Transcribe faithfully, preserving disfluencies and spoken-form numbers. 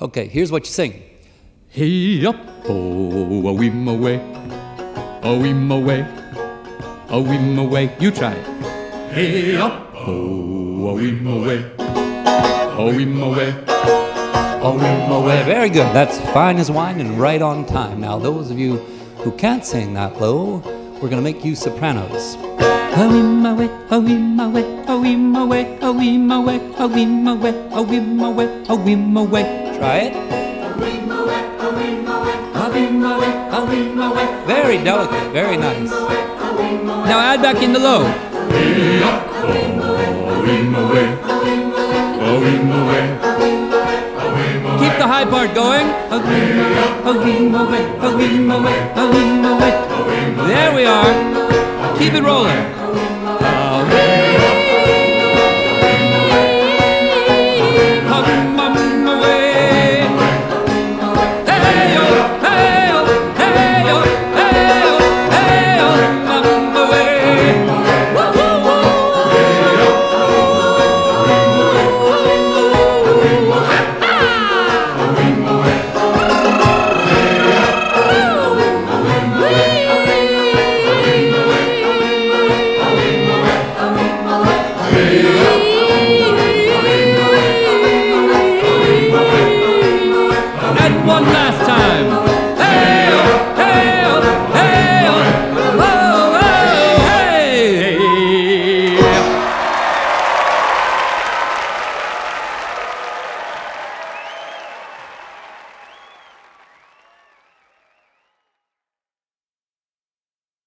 Okay, here's what you sing. Hey up, oh, a wee my way, a wee my way, a wee my way. You try it. Hey up, oh, a wee my way, a wee my way, a wee my way. Very good. That's fine as wine and right on time. Now, those of you who can't sing that low, we're going to make you sopranos. A wee my way, a wee my way, a wee my way, a wee my way, a wee my way, a wee my way, a wee my way. Try it. Very delicate, very nice. Now add back in the low. Keep the high part going. There we are. Keep it rolling. Hey,